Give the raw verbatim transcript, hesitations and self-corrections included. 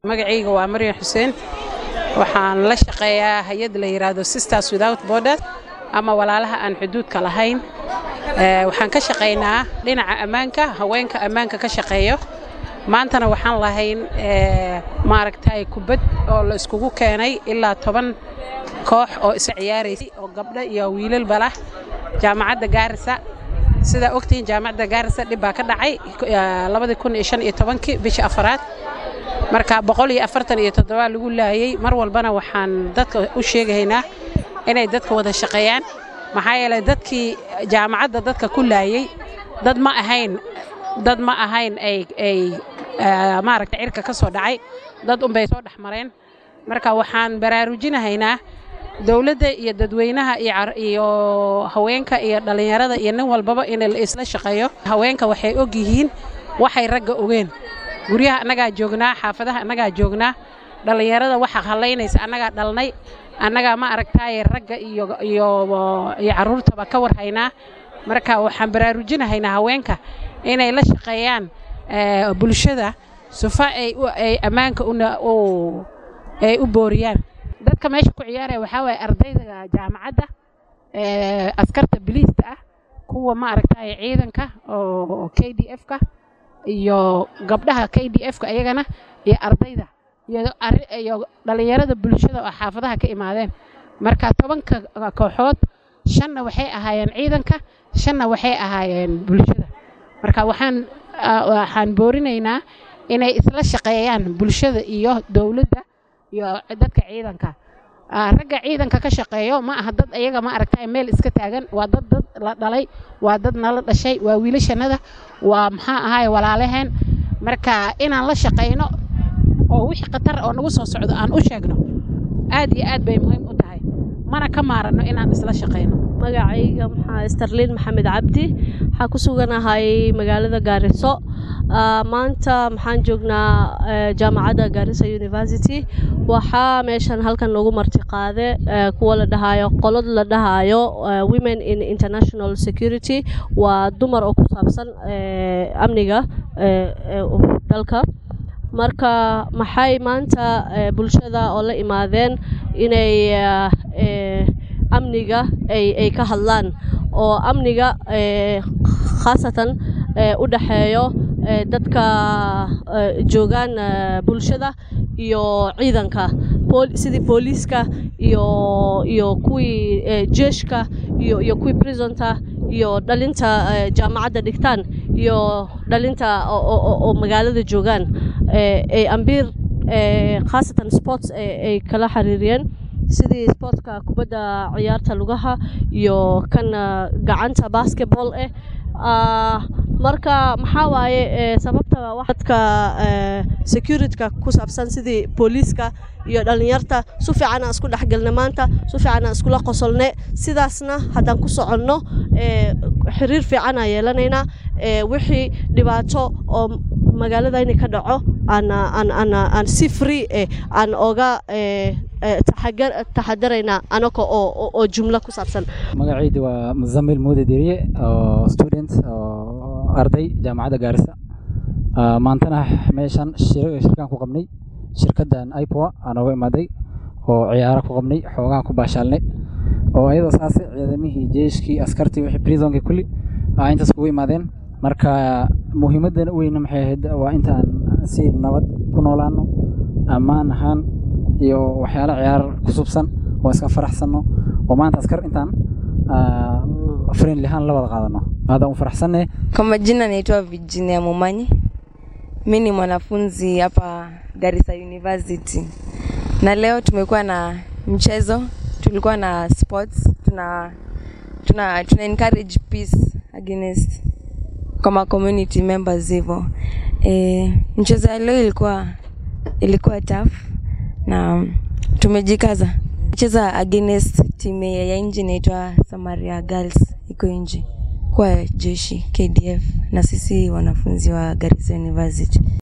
magacayga waa Maryam Xuseen waxaan la shaqeeyaa hay'ad la yiraahdo Sisters Without Borders ama walaalaha aan xuduudka lahayn ee waxaan ka shaqeynaa dhinaca ammaanka haweenka ammaanka ka shaqeeyo maantana waxaan lahayn ee maaragtay kubad oo la iskugu keenay ilaa toban koox oo is ciyaarayay oo gabdho iyo wiilal bala jaamacadda Gaarisa sida ogtiin jaamacadda Gaarisa dib baa ka dhacay laba kun iyo shan iyo toban-kii bishii afraad marka boqol iyo afartan iyo toddoba lagu laayay mar walbana waxaan dadka u sheegaynaa inay dadka wada shaqeeyaan maxaa yeelay dadkii jaamacadda dadka ku laayay dad ma ahayn dad ma ahayn ay ay maaragtay cirka ka soo dhacay dad un bay soo dhaxmareen marka waxaan baraarujinaynaa dawladda iyo dadweynaha iyo haweenka iyo dhalinyarada iyo nin walbaba in la isla shaqeeyo haweenka waxay og yihiin waxay ragga ogeen guriyaha anaga joognaa xaafadaha anaga joognaa dhalinyarada waxa khaleynaysa anaga dhalnay anaga ma aragtay ragga iyo iyo caruurtaba ka warhaynaa marka waxaan baraarujinaynaa haweenka inay la shaqeeyaan bulshada sufa ay ay amaanka u ay u booriyaan dadka meesha ku ciyaaray waxa way ardayda jaamacadda ee askarta biliista ah kuwa ma aragtay ciidanka oo K D F ka iyo gabdhaha K D F ka ayagana iyo ardayda iyo dhalinyarada bulshada oo xaafadaha ka imaadeen marka tobanka kooxood shanna waxay ahaayeen ciidanka shanna waxay ahaayeen bulshada marka waxaan waxaan boorinaynaa inay isla shaqeeyaan bulshada iyo dawladda iyo dadka ciidanka ragga ciidanka ka shaqeeyo ma aha dad ayaga ma aragtay meel iska taagan waa dad dad la dhalay waa dad nala dhashay waa wiilashanada waa maxaa ahaay walaalaheen marka inaan la shaqeeyno oo wixii qatar oo nagu soo socdo aan u sheegno aad iyo aad bay muhiim u tahay mana ka maarano inaan isla shaqeeyno magacayga maxaa Starlin Maxamed Cabdi waxa ku suganahay magaalada Gaariso maanta maxaan joognaa jaamacadda Gaarisa University waxa meeshan halkan lagu marti qaaday kuwa la dhahayo qolad la dhahayo Women in International Security waa dumar oo ku saabsan amniga dalka marka maxay maanta bulshada oo la imaadeen inay amniga ay ay ka hadlaan oo amniga khaasatan u dhaxeeyo dadka joogan bulshada iyo ciidanka sidii booliska iyo iyo kuwii jeeshka iyo iyo kuwii prisonta iyo dhalinta jaamacadda dhigtaan iyo dhalinta oo magaalada joogan ee ambiir khaasatan sports ay kala xiriiriyeen sidii sportka kubadda ciyaarta lugaha iyo kan gacanta basketball eh marka maxaa waaye sababta waxadka security-ka ku saabsan sidii booliska iyo dhalinyarta si fiican isku dhaxgalna maanta si fiican isku la qosolne sidaasna hadaan ku soconno xiriir fiican ay yeelanayna wixii dhibaato oo magaalada inay ka dhaco ana ana ana si free aan oga taxagar taxadarayna anako oo oo jumla ku saabsan magacaydu waa Muzammil Muude Diriye oo student oo arday jaamacadda Gaarisa maantana meeshan shirkan ku qabnay shirkadan I P O A aan uga imaaday oo ciyaaro ku qabnay xoogaan ku baashaalnay oo ayadoo saas ciidamihii jeeshkii askartii wixii prisonka kulli ay intaas ku imaadeen marka muhiimadan weyn maxay ahayd waa intaan si nabad ku noolaano ammaan ahaan iyo waxyaalo ciyaar ku subsan oo iska faraxsano oo maanta askar intaan friendly han la wada qaadano aad u faraxsanahay. Kwa majina naitwa Virginia Momanyi. Mimi ni mwanafunzi hapa Garissa University. Na leo tumekuwa na mchezo, tulikuwa na sports, tuna tuna tuna encourage peace against kama community members hivyo. Eh mchezo leo ilikuwa ilikuwa tough na tumejikaza. Cheza against timu ya nje inaitwa Samaria Girls iko nje kwa jeshi K D F na sisi wanafunzi wa Garissa University.